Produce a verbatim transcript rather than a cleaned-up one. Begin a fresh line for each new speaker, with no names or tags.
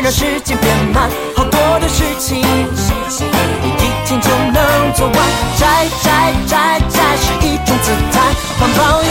让时间变慢，好多的事情你一天就能做完。摘摘摘摘是一种姿态，环保。